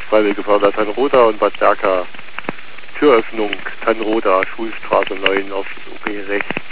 Freiwilligeförder Tannenroda und Bad Berka. Türöffnung Tannenroda, Schulstraße 9 auf OP rechts.